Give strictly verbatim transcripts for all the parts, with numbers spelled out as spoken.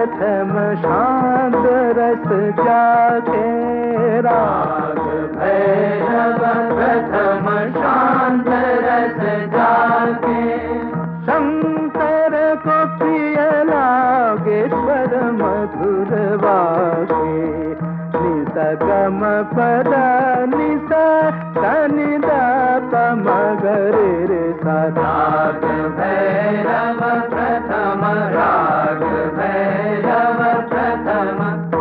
प्रथम शांत रस जाके राग भैरव प्रथम शांत रस जाके शंकर को प्रिय लागे स्वर मधुर वागे निस गम पद निस सनि द प म ग रे रे सा राग भैरव प्रथम राग भैरव प्रथम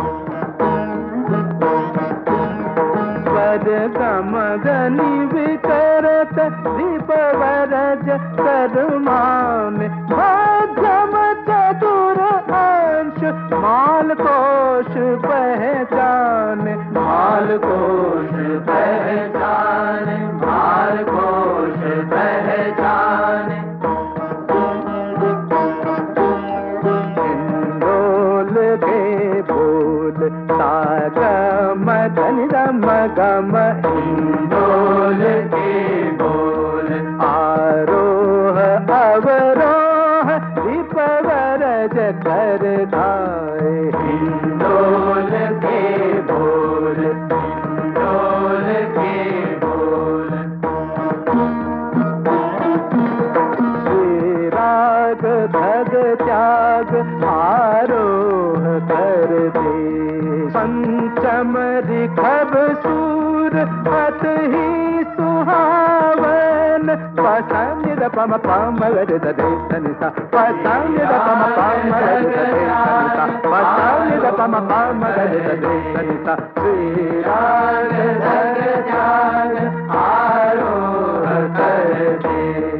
स्वर गम गनि विकरत दीप वरज करुमान मध्यम चतुर अंश माल कोश पहचान माल कोश पहचान माल कोश पहचान हिंडोल के बोल सागम धनि रम गम हिंडोल के बोल आरोह अवरोह दीप वरज कर खाए हिंडोल के बोल हिंडोल के बोल श्री राग भग त्याग आरोह कर दे पंचम रिखब सूर अत ही सुहावन पसंद द पम पम ग द दे सनि सा पसंद द पम पम ग द दे सनि सा पसंद द पम पम ग द दे सनि सा श्री राग भग त्याग आरोह कर दे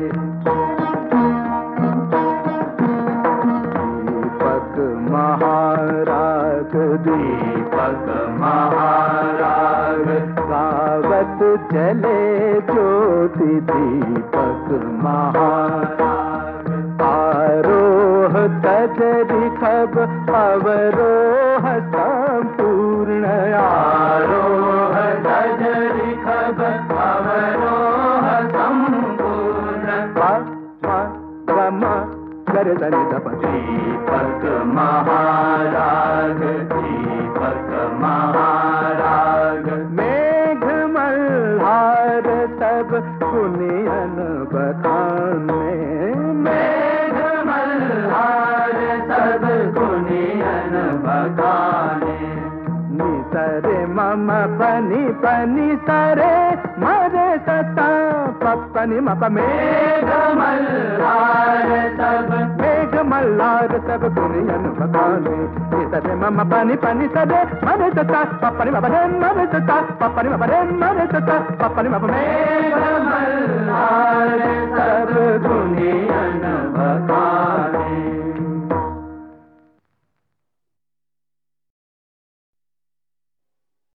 दीपक महाराग दीपक महाराग गावत चले ज्योति दीपक महाराग आरोह तज रिखब अवरोह संपूर्ण आरोह तज रिखब अवरोह संपूर्ण गम कर धनि द दीपक महाराग दीपक महाराग मेघ मल्हार सब पुनियन बखाने मेघ मल्हार सब पुनियन बखाने निसरे मम पनि पनि सरे मरे सता पपनि मप मेघ मल्हार सब मेघ मल्हार सब पुनियन बखाने निसरे मम पनि पनि सरे मरे सता पपनि मप रे मरे सता पपनि मप रे मरे सता पपनि मप मेघ मल्हार सब पुनियन बखाने